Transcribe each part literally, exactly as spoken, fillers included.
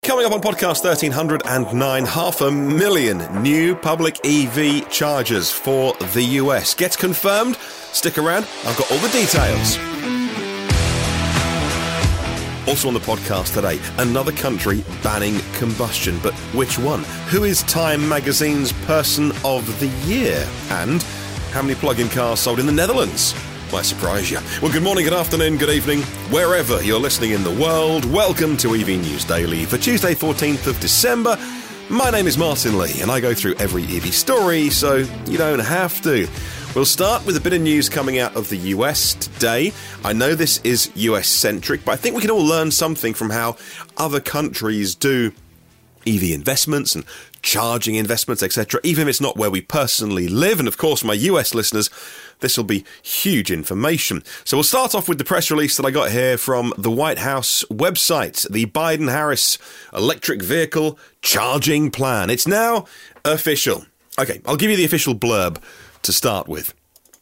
Coming up on podcast thirteen oh nine, half a million new public E V chargers for the U S. Gets confirmed? Stick around, I've got all the details. Also on the podcast today, another country banning combustion. But which one? Who is Time Magazine's Person of the Year? And how many plug-in cars sold in the Netherlands? Might surprise you. Well, good morning, good afternoon, good evening, wherever you're listening in the world. Welcome to E V News Daily for Tuesday, fourteenth of December. My name is Martin Lee, and I go through every E V story, so you don't have to. We'll start with a bit of news coming out of the U S today. I know this is U S-centric, but I think we can all learn something from how other countries do E V investments and charging investments, et cetera, even if it's not where we personally live. And of course, my U S listeners, this will be huge information. So we'll start off with the press release that I got here from the White House website, the Biden-Harris electric vehicle charging plan. It's now official. Okay, I'll give you the official blurb to start with.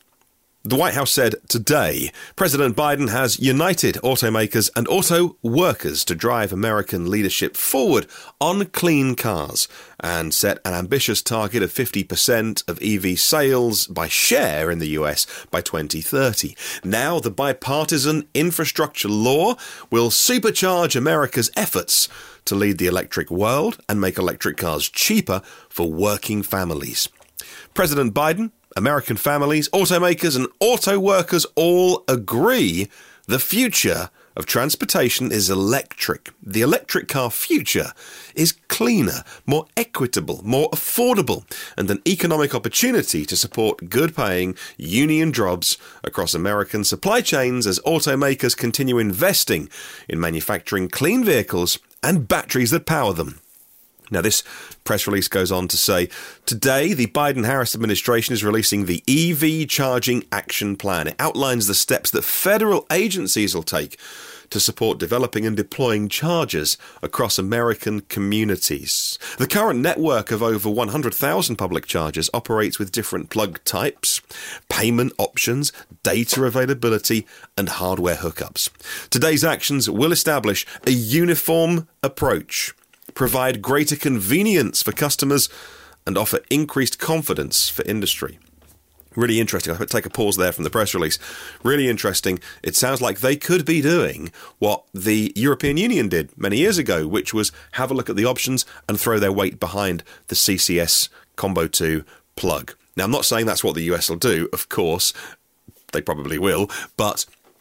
The White House said today, President Biden has united automakers and auto workers to drive American leadership forward on clean cars and set an ambitious target of fifty percent of E V sales by share in the U S by twenty thirty. Now, the bipartisan infrastructure law will supercharge America's efforts to lead the electric world and make electric cars cheaper for working families. President Biden, American families, automakers and auto workers all agree the future of transportation is electric. The electric car future is cleaner, more equitable, more affordable, and an economic opportunity to support good-paying union jobs across American supply chains as automakers continue investing in manufacturing clean vehicles and batteries that power them. Now, this press release goes on to say, today, the Biden-Harris administration is releasing the E V Charging Action Plan. It outlines the steps that federal agencies will take to support developing and deploying chargers across American communities. The current network of over one hundred thousand public chargers operates with different plug types, payment options, data availability, and hardware hookups. Today's actions will establish a uniform approach, provide greater convenience for customers, and offer increased confidence for industry. Really interesting. I'll take a pause there from the press release. Really interesting. It sounds like they could be doing what the European Union did many years ago, which was have a look at the options and throw their weight behind the C C S Combo two plug. Now, I'm not saying that's what the U S will do, of course. They probably will. But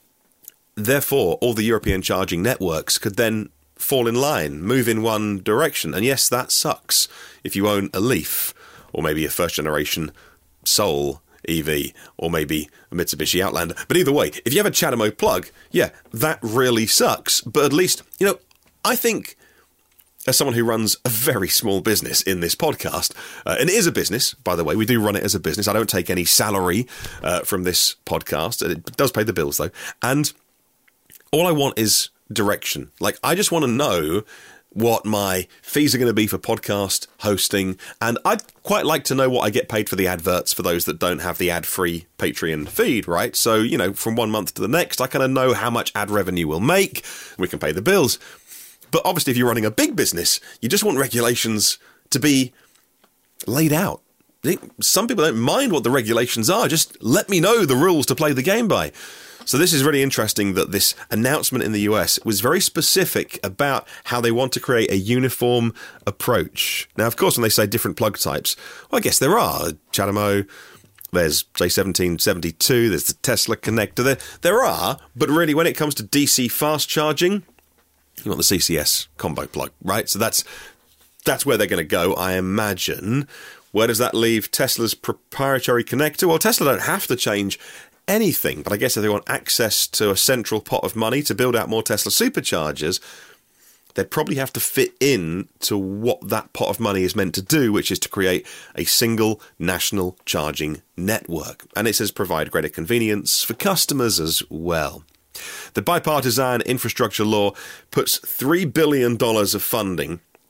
therefore, all the European charging networks could then fall in line, move in one direction. And yes, that sucks if you own a Leaf, or maybe a first-generation Soul E V, or maybe a Mitsubishi Outlander. But either way, if you have a CHAdeMO plug, yeah, that really sucks. But at least, you know, I think, as someone who runs a very small business in this podcast, uh, and it is a business, by the way, we do run it as a business. I don't take any salary uh, from this podcast. It does pay the bills, though. And all I want is direction. Like, I just want to know what my fees are going to be for podcast hosting, and I'd quite like to know what I get paid for the adverts for those that don't have the ad-free Patreon feed, right? So, you know, from one month to the next, I kind of know how much ad revenue we'll make. We can pay the bills. But obviously, if you're running a big business, you just want regulations to be laid out. Some people don't mind what the regulations are. Just let me know the rules to play the game by. So this is really interesting that this announcement in the U S was very specific about how they want to create a uniform approach. Now, of course, when they say different plug types, well, I guess there are. CHAdeMO, there's J seventeen seventy-two, there's the Tesla connector. There, there are, but really when it comes to D C fast charging, you want the C C S combo plug, right? So that's that's where they're going to go, I imagine. Where does that leave Tesla's proprietary connector? Well, Tesla don't have to change anything, but I guess if they want access to a central pot of money to build out more Tesla superchargers, they'd probably have to fit in to what that pot of money is meant to do, which is to create a single national charging network. And it says provide greater convenience for customers as well. The bipartisan infrastructure law puts three billion dollars of funding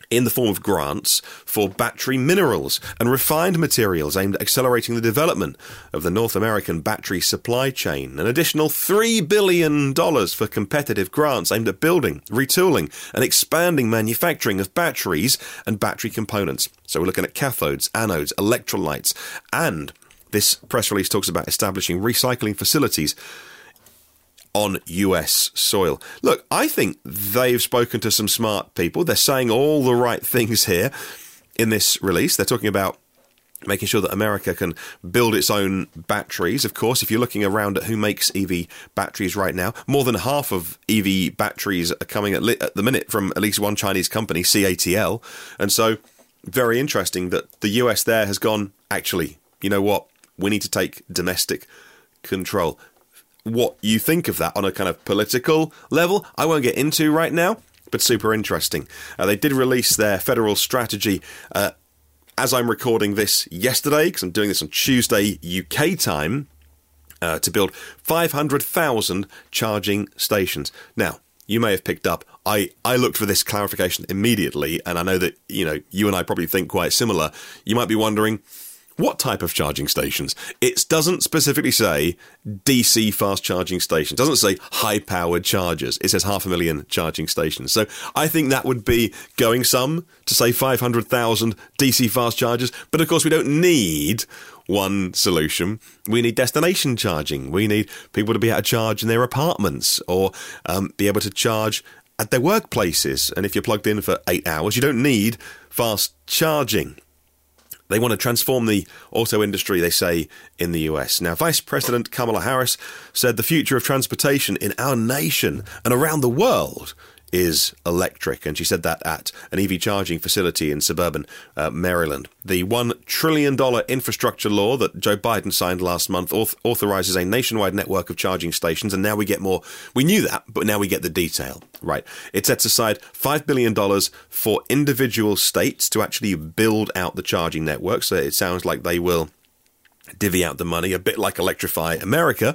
in the form of grants for battery minerals and refined materials aimed at accelerating the development of the North American battery supply chain. An additional three billion dollars for competitive grants aimed at building, retooling and expanding manufacturing of batteries and battery components. So we're looking at cathodes, anodes, electrolytes, and this press release talks about establishing recycling facilities on U S soil. Look, I think they've spoken to some smart people. They're saying all the right things here in this release. They're talking about making sure that America can build its own batteries. Of course, if you're looking around at who makes E V batteries right now, more than half of E V batteries are coming at, li- at the minute from at least one Chinese company, C A T L. And so, very interesting that the U S there has gone, actually, you know what? We need to take domestic control. What you think of that on a kind of political level, I won't get into right now, but super interesting. Uh, they did release their federal strategy uh, as I'm recording this yesterday, because I'm doing this on Tuesday U K time, uh, to build five hundred thousand charging stations. Now, you may have picked up, I, I looked for this clarification immediately, and I know that, you know, you and I probably think quite similar. You might be wondering, what type of charging stations? It doesn't specifically say D C fast charging stations. It doesn't say high-powered chargers. It says half a million charging stations. So I think that would be going some to say five hundred thousand D C fast chargers. But of course, we don't need one solution. We need destination charging. We need people to be able to charge in their apartments or um, be able to charge at their workplaces. And if you're plugged in for eight hours, you don't need fast charging. They want to transform the auto industry, they say, in the U S. Now, Vice President Kamala Harris said the future of transportation in our nation and around the world is electric. And she said that at an E V charging facility in suburban uh, Maryland. The one trillion dollars infrastructure law that Joe Biden signed last month auth- authorizes a nationwide network of charging stations. And now we get more. We knew that, but now we get the detail. Right. It sets aside five billion dollars for individual states to actually build out the charging network. So it sounds like they will divvy out the money, a bit like Electrify America,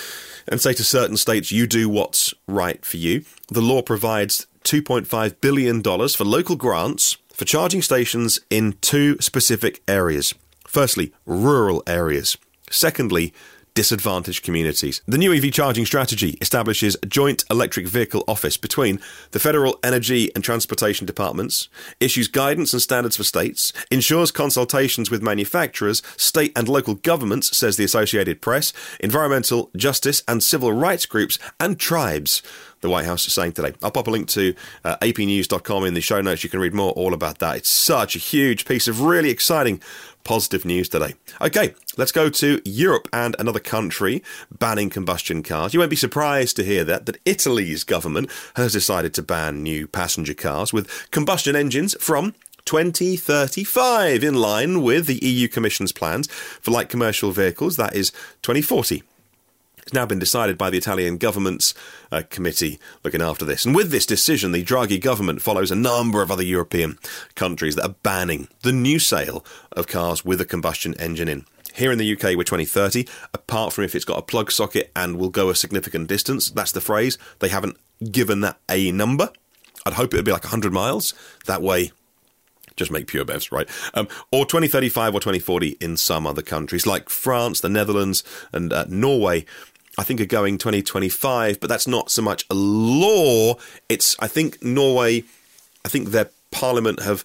and say to certain states, you do what's right for you. The law provides two point five billion dollars for local grants for charging stations in two specific areas. Firstly, rural areas. Secondly, disadvantaged communities. The new E V charging strategy establishes a joint electric vehicle office between the Federal Energy and Transportation Departments, issues guidance and standards for states, ensures consultations with manufacturers, state and local governments, says the Associated Press, environmental, justice and civil rights groups, and tribes, the White House is saying today. I'll pop a link to uh, A P news dot com in the show notes. You can read more all about that. It's such a huge piece of really exciting positive news today. Okay, let's go to Europe and another country banning combustion cars. You won't be surprised to hear that, that Italy's government has decided to ban new passenger cars with combustion engines from twenty thirty-five, in line with the E U Commission's plans for light commercial vehicles. That is twenty forty. It's now been decided by the Italian government's uh, committee looking after this. And with this decision, the Draghi government follows a number of other European countries that are banning the new sale of cars with a combustion engine in. Here in the U K, we're twenty thirty, apart from if it's got a plug socket and will go a significant distance. That's the phrase. They haven't given that a number. I'd hope it would be like one hundred miles. That way, just make pure B E Vs, right? Um, or twenty thirty-five or twenty forty in some other countries, like France, the Netherlands, and uh, Norway, I think are going twenty twenty-five, but that's not so much a law. It's, I think Norway, I think their parliament have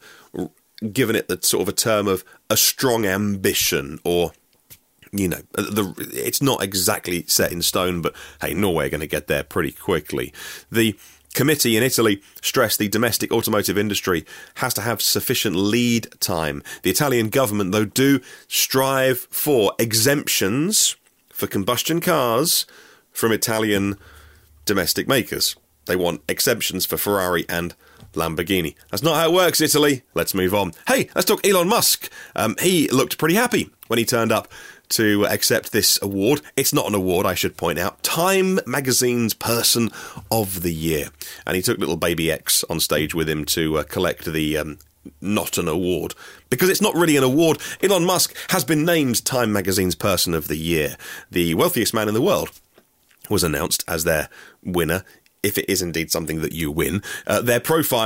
given it the sort of a term of a strong ambition, or, you know, the, it's not exactly set in stone, but hey, Norway are going to get there pretty quickly. The committee in Italy stressed the domestic automotive industry has to have sufficient lead time. The Italian government, though, do strive for exemptions for combustion cars from Italian domestic makers. They want exemptions for Ferrari and Lamborghini. That's not how it works, Italy. Let's move on. Hey, let's talk Elon Musk. Um, he looked pretty happy when he turned up to accept this award. It's not an award, I should point out. Time Magazine's Person of the Year. And he took little baby X on stage with him to uh, collect the um, not an award. Because it's not really an award. Elon Musk has been named Time Magazine's Person of the Year. The wealthiest man in the world was announced as their winner, if it is indeed something that you win. Uh, their profile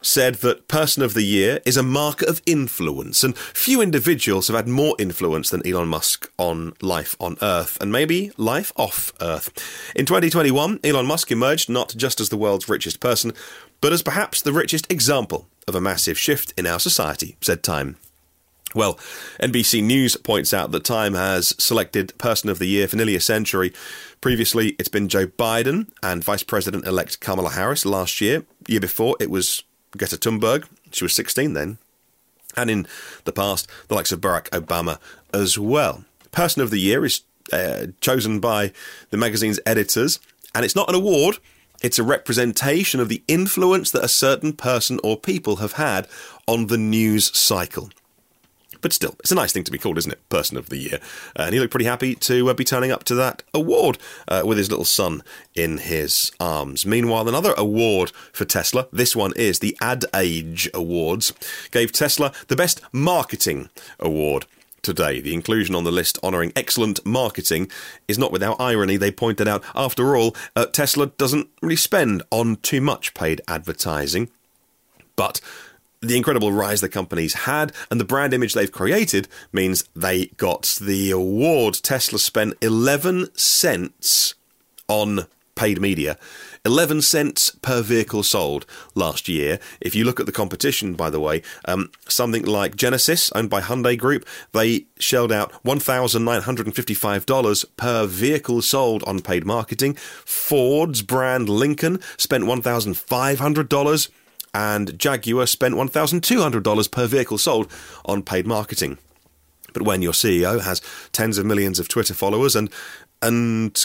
said that Person of the Year is a marker of influence, and few individuals have had more influence than Elon Musk on life on Earth, and maybe life off Earth. In twenty twenty-one, Elon Musk emerged not just as the world's richest person, but as perhaps the richest example of a massive shift in our society, said Time. Well, N B C News points out that Time has selected Person of the Year for nearly a century. Previously, it's been Joe Biden and Vice President-elect Kamala Harris last year. Year before, it was Greta Thunberg. She was sixteen then. And in the past, the likes of Barack Obama as well. Person of the Year is uh, chosen by the magazine's editors, and it's not an award. It's a representation of the influence that a certain person or people have had on the news cycle. But still, it's a nice thing to be called, isn't it? Person of the Year. Uh, and he looked pretty happy to uh, be turning up to that award uh, with his little son in his arms. Meanwhile, another award for Tesla, this one is the Ad Age Awards, gave Tesla the Best Marketing Award today. The inclusion on the list honouring excellent marketing is not without irony. They pointed out, after all, uh, Tesla doesn't really spend on too much paid advertising. But the incredible rise the company's had and the brand image they've created means they got the award. Tesla spent eleven cents on paid media, eleven cents per vehicle sold last year. If you look at the competition, by the way, um, something like Genesis, owned by Hyundai Group, they shelled out one thousand nine hundred fifty-five dollars per vehicle sold on paid marketing. Ford's brand Lincoln spent one thousand five hundred dollars. And Jaguar spent one thousand two hundred dollars per vehicle sold on paid marketing. But when your C E O has tens of millions of Twitter followers and and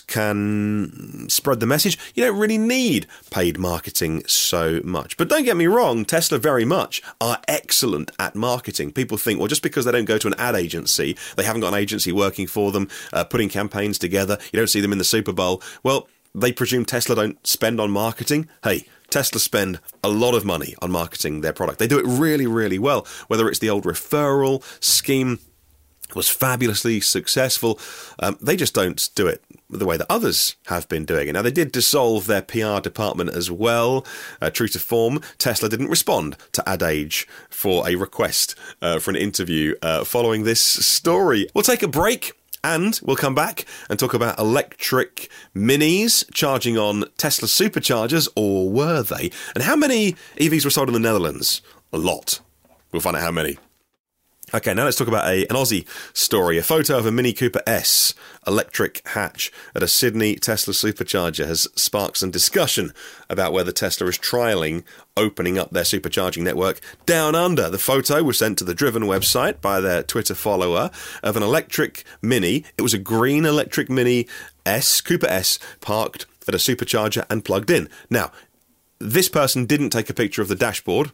can spread the message, you don't really need paid marketing so much. But don't get me wrong, Tesla very much are excellent at marketing. People think, well, just because they don't go to an ad agency, they haven't got an agency working for them, uh, putting campaigns together, you don't see them in the Super Bowl. Well, they presume Tesla don't spend on marketing. Hey, Tesla spend a lot of money on marketing their product. They do it really, really well. Whether it's the old referral scheme was fabulously successful, um, they just don't do it the way that others have been doing it. Now, they did dissolve their P R department as well. Uh, true to form, Tesla didn't respond to Ad Age for a request uh, for an interview uh, following this story. We'll take a break. And we'll come back and talk about electric minis charging on Tesla superchargers, or were they? And how many E Vs were sold in the Netherlands? A lot. We'll find out how many. Okay, now let's talk about a, an Aussie story. A photo of a Mini Cooper S electric hatch at a Sydney Tesla supercharger has sparked some discussion about whether Tesla is trialling opening up their supercharging network down under. The photo was sent to the Driven website by their Twitter follower of an electric Mini. It was a green electric Mini S, Cooper S, parked at a supercharger and plugged in. Now, this person didn't take a picture of the dashboard,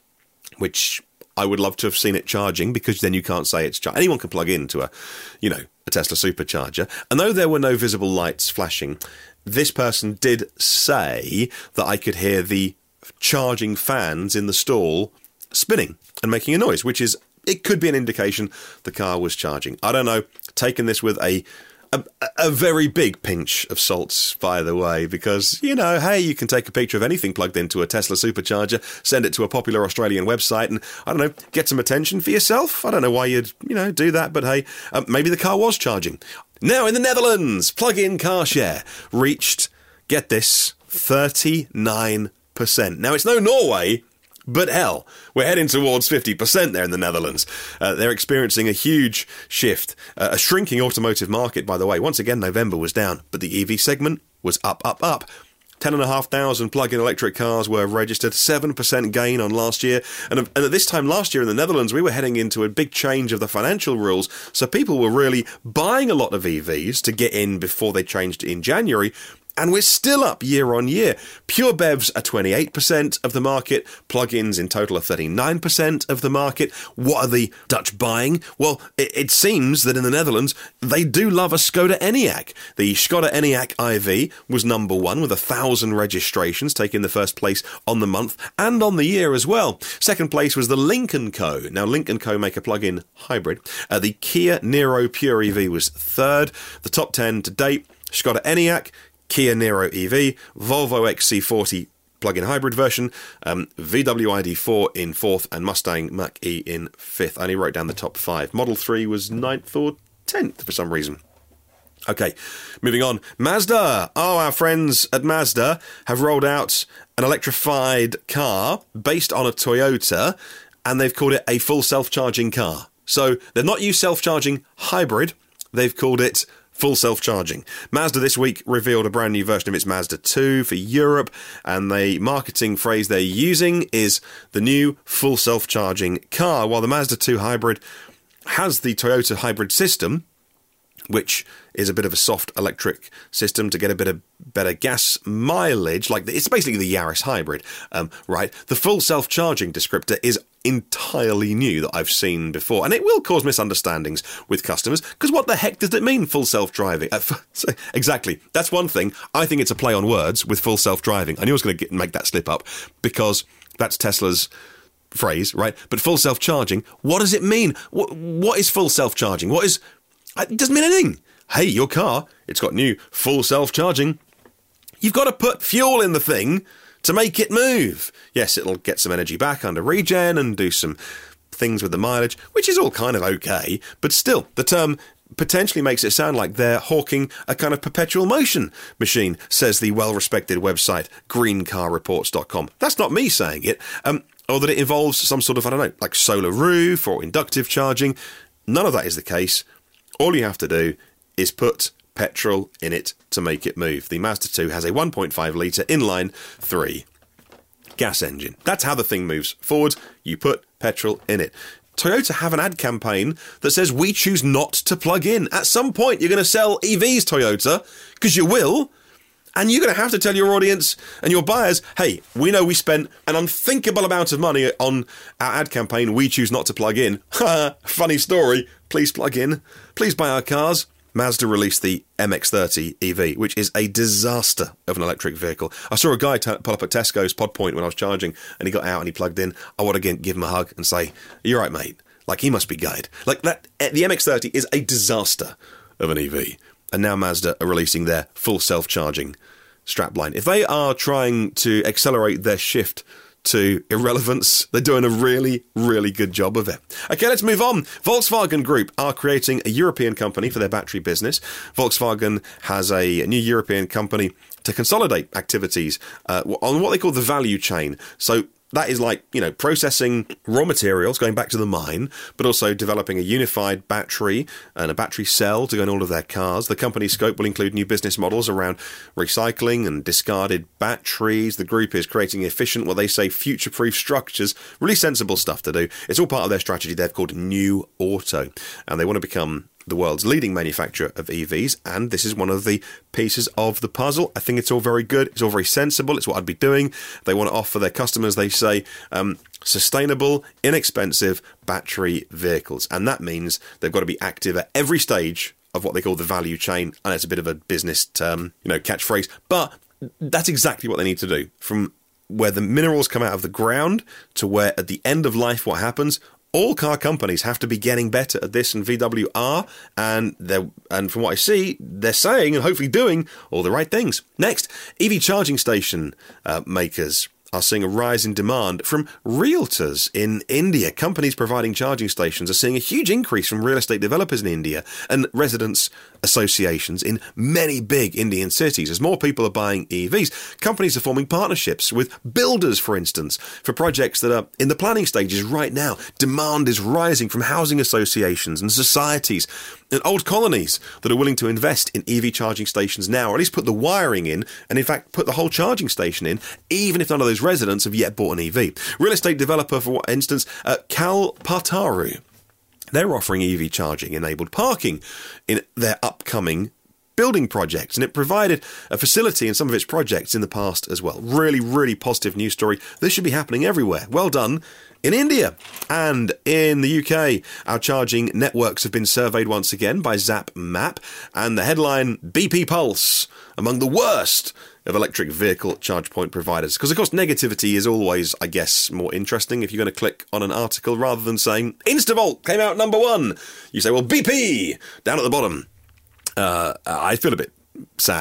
which I would love to have seen it charging, because then you can't say it's charging. Anyone can plug into a, you know, a Tesla supercharger. And though there were no visible lights flashing, this person did say that I could hear the charging fans in the stall spinning and making a noise, which is, it could be an indication the car was charging. I don't know. Taking this with a A, a very big pinch of salt, by the way, because, you know, hey, you can take a picture of anything plugged into a Tesla supercharger, send it to a popular Australian website, and, I don't know, get some attention for yourself. I don't know why you'd, you know, do that, but hey, um, maybe the car was charging. Now, in the Netherlands, plug-in car share reached, get this, thirty-nine percent. Now, it's no Norway, but hell, we're heading towards fifty percent there in the Netherlands. Uh, they're experiencing a huge shift. Uh, a shrinking automotive market, by the way. Once again, November was down, but the E V segment was up, up, up. ten thousand five hundred plug-in electric cars were registered, seven percent gain on last year. And, and at this time last year in the Netherlands, we were heading into a big change of the financial rules. So people were really buying a lot of E Vs to get in before they changed in January. And we're still up year on year. Pure B E Vs are twenty-eight percent of the market. Plug-ins in total are thirty-nine percent of the market. What are the Dutch buying? Well, it, it seems that in the Netherlands, they do love a Skoda Enyaq. The Skoda Enyaq I V was number one with one thousand registrations, taking the first place on the month and on the year as well. Second place was the Lynk and Co. Now, Lynk and Co. make a plug-in hybrid. Uh, the Kia Niro Pure E V was third. The top ten to date, Skoda Enyaq, Kia Niro E V, Volvo X C forty plug-in hybrid version, um, V W I D four in fourth, and Mustang Mach-E in fifth. I only wrote down the top five. Model three was ninth or tenth for some reason. Okay, moving on. Mazda. Oh, our friends at Mazda have rolled out an electrified car based on a Toyota, and they've called it a full self-charging car. So they've not used self-charging hybrid, they've called it full self-charging. Mazda this week revealed a brand new version of its Mazda two for Europe, and the marketing phrase they're using is the new full self-charging car, while the Mazda two hybrid has the Toyota hybrid system, which is a bit of a soft electric system to get a bit of better gas mileage. Like, it's basically the Yaris hybrid, um, right? The full self-charging descriptor is entirely new that I've seen before, and it will cause misunderstandings with customers, because what the heck does it mean, full self-driving? Uh, exactly. That's one thing. I think it's a play on words with full self-driving. I knew I was going to make that slip up, because that's Tesla's phrase, right? But full self-charging, what does it mean? What, what is full self-charging? What is... It doesn't mean anything. Hey, your car, it's got new full self-charging. You've got to put fuel in the thing to make it move. Yes, it'll get some energy back under regen and do some things with the mileage, which is all kind of okay. But still, the term potentially makes it sound like they're hawking a kind of perpetual motion machine, says the well-respected website green car reports dot com. That's not me saying it. Um, or that it involves some sort of, I don't know, like solar roof or inductive charging. None of that is the case. All you have to do is put petrol in it to make it move. The Mazda two has a one point five litre inline three gas engine. That's how the thing moves forward. You put petrol in it. Toyota have an ad campaign that says, we choose not to plug in. At some point, you're going to sell E Vs, Toyota, because you will. And you're going to have to tell your audience and your buyers, hey, we know we spent an unthinkable amount of money on our ad campaign. We choose not to plug in. Funny story. Please plug in. Please buy our cars. Mazda released the M X thirty E V, which is a disaster of an electric vehicle. I saw a guy t- pull up at Tesco's Pod Point when I was charging, and he got out and he plugged in. I want to give him a hug and say, you're right, mate. Like, he must be gutted. Like, that, the M X thirty is a disaster of an E V. And now Mazda are releasing their full self-charging strapline. If they are trying to accelerate their shift to irrelevance, they're doing a really, really good job of it. Okay, let's move on. Volkswagen Group are creating a European company for their battery business. Volkswagen has a new European company to consolidate activities uh, on what they call the value chain. So that is like, you know, processing raw materials, going back to the mine, but also developing a unified battery and a battery cell to go in all of their cars. The company's scope will include new business models around recycling and discarded batteries. The group is creating efficient, what they say, future-proof structures. Really sensible stuff to do. It's all part of their strategy they've called New Auto. And they want to become the world's leading manufacturer of E Vs, and this is one of the pieces of the puzzle. I think it's all very good. It's all very sensible. It's what I'd be doing. They want to offer their customers, they say, um, sustainable, inexpensive battery vehicles. And that means they've got to be active at every stage of what they call the value chain. And it's a bit of a business term, you know, catchphrase. But that's exactly what they need to do. From where the minerals come out of the ground to where at the end of life what happens. All car companies have to be getting better at this, and V W are, and they're, and from what I see, they're saying and hopefully doing all the right things. Next, E V charging station uh, makers are seeing a rise in demand from realtors in India. Companies providing charging stations are seeing a huge increase from real estate developers in India and residents associations in many big Indian cities. As more people are buying E Vs, companies are forming partnerships with builders, for instance, for projects that are in the planning stages right now. Demand is rising from housing associations and societies and old colonies that are willing to invest in E V charging stations now, or at least put the wiring in, and in fact put the whole charging station in, even if none of those residents have yet bought an E V. Real estate developer, for instance, uh, Kalpataru, they're offering E V charging enabled parking in their upcoming building projects, and it provided a facility in some of its projects in the past as well. Really, really positive news story. This should be happening everywhere. Well done in India. And in the U K, our charging networks have been surveyed once again by Zap Map, and the headline, B P Pulse, among the worst of electric vehicle charge point providers. Because, of course, negativity is always, I guess, more interesting if you're going to click on an article rather than saying, Instavolt came out number one. You say, well, B P, down at the bottom. Uh, I feel a bit sad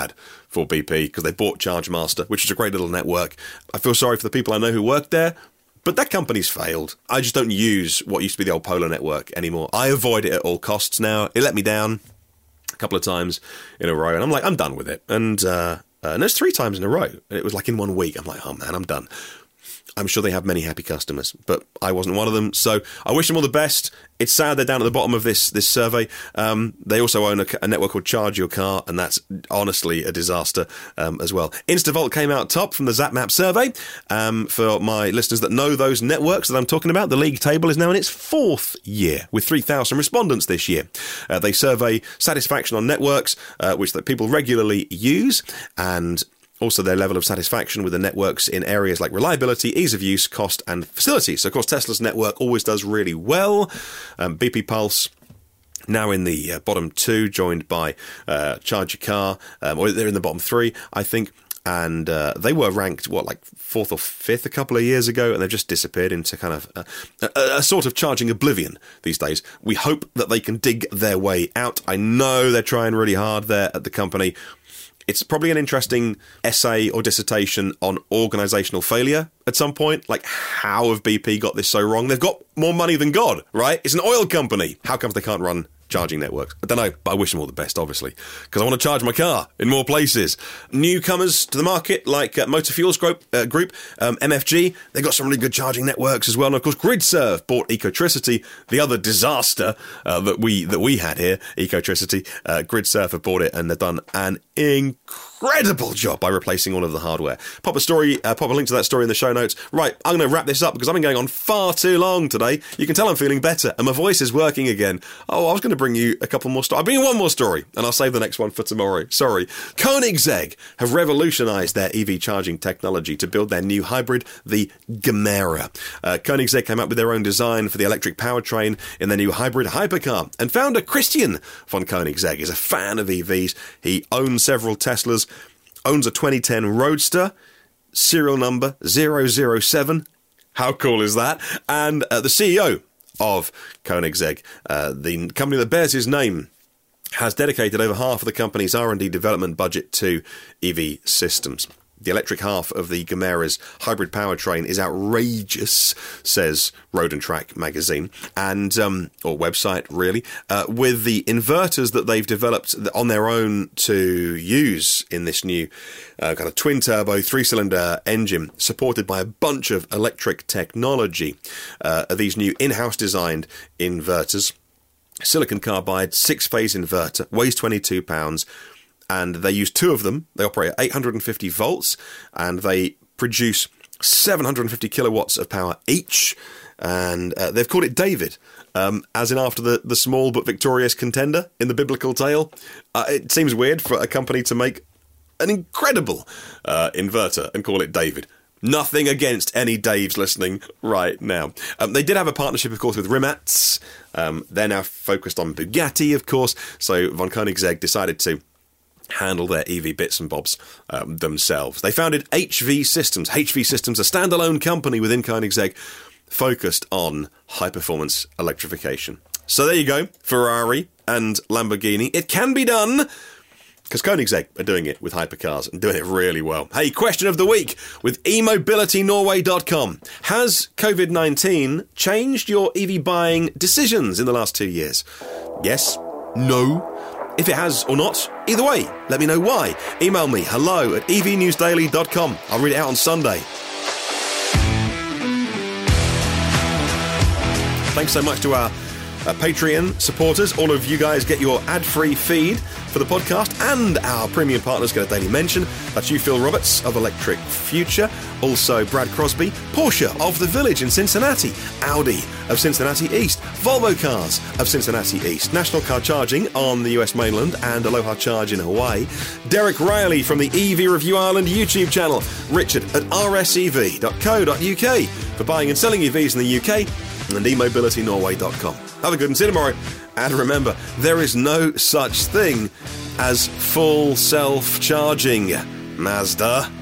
for B P because they bought ChargeMaster, which is a great little network. I feel sorry for the people I know who work there, but that company's failed. I just don't use what used to be the old Polar network anymore. I avoid it at all costs now. It let me down a couple of times in a row, and I'm like, I'm done with it. And, uh, uh, and there's three times in a row. And it was like in one week. I'm like, oh man, I'm done. I'm sure they have many happy customers, but I wasn't one of them. So I wish them all the best. It's sad they're down at the bottom of this this survey. Um, they also own a, a network called Charge Your Car, and that's honestly a disaster um, as well. InstaVolt came out top from the ZapMap survey. Um, for my listeners that know those networks that I'm talking about, the league table is now in its fourth year with three thousand respondents this year. Uh, they survey satisfaction on networks, uh, which that people regularly use, and also their level of satisfaction with the networks in areas like reliability, ease of use, cost, and facility. So, of course, Tesla's network always does really well. Um, B P Pulse now in the uh, bottom two, joined by uh, Charge Your Car, um, or they're in the bottom three, I think. And uh, they were ranked, what, like fourth or fifth a couple of years ago, and they've just disappeared into kind of a, a, a sort of charging oblivion these days. We hope that they can dig their way out. I know they're trying really hard there at the company. It's probably an interesting essay or dissertation on organisational failure at some point. Like, how have B P got this so wrong? They've got more money than God, right? It's an oil company. How comes they can't run charging networks? I don't know, but I wish them all the best, obviously, because I want to charge my car in more places. Newcomers to the market, like uh, Motor Fuels Group, uh, group um, M F G, they got some really good charging networks as well. And of course, GridServe bought Ecotricity, the other disaster uh, that we that we had here, Ecotricity. Uh, GridServe have bought it, and they've done an incredible job by replacing all of the hardware. Pop a story, uh, pop a link to that story in the show notes. Right, I'm going to wrap this up because I've been going on far too long today. You can tell I'm feeling better, and my voice is working again. Oh, I was going to bring you a couple more stories. I'll bring you one more story, and I'll save the next one for tomorrow. Sorry. Koenigsegg have revolutionised their E V charging technology to build their new hybrid, the Gemera. Uh, Koenigsegg came up with their own design for the electric powertrain in their new hybrid hypercar, and founder Christian von Koenigsegg is a fan of E Vs. He owns several Teslas, owns a twenty ten Roadster, serial number zero zero seven. How cool is that? And uh, the C E O of Koenigsegg, uh, the company that bears his name, has dedicated over half of the company's R and D development budget to E V systems. The electric half of the Gemera's hybrid powertrain is outrageous, says Road and Track magazine, and um, or website, really, uh, with the inverters that they've developed on their own to use in this new uh, kind of twin-turbo, three-cylinder engine, supported by a bunch of electric technology. Uh, these new in-house designed inverters, silicon carbide, six-phase inverter, weighs twenty-two pounds, and they use two of them. They operate at eight hundred fifty volts, and they produce seven hundred fifty kilowatts of power each. And uh, they've called it David, um, as in after the, the small but victorious contender in the biblical tale. Uh, it seems weird for a company to make an incredible uh, inverter and call it David. Nothing against any Daves listening right now. Um, they did have a partnership, of course, with Rimac. Um, they're now focused on Bugatti, of course. So von Koenigsegg decided to handle their E V bits and bobs um, themselves. They founded H V Systems. H V Systems, a standalone company within Koenigsegg, focused on high-performance electrification. So there you go, Ferrari and Lamborghini. It can be done, because Koenigsegg are doing it with hypercars and doing it really well. Hey, question of the week with e mobility norway dot com. Has covid nineteen changed your E V buying decisions in the last two years? Yes? No? If it has or not, either way, let me know why. Email me, hello at e v news daily dot com. I'll read it out on Sunday. Thanks so much to our uh, Patreon supporters. All of you guys get your ad-free feed for the podcast, and our premium partners get a daily mention. That's you, Phil Roberts of Electric Future, also Brad Crosby, Porsche of the Village in Cincinnati, Audi of Cincinnati East, Volvo Cars of Cincinnati East, National Car Charging on the U S mainland and Aloha Charge in Hawaii, Derek Riley from the E V Review Ireland YouTube channel, Richard at r s e v dot co dot u k for buying and selling E Vs in the U K, and e mobility norway dot com. Have a good one, see you tomorrow. And remember, there is no such thing as full self-charging. Mazda.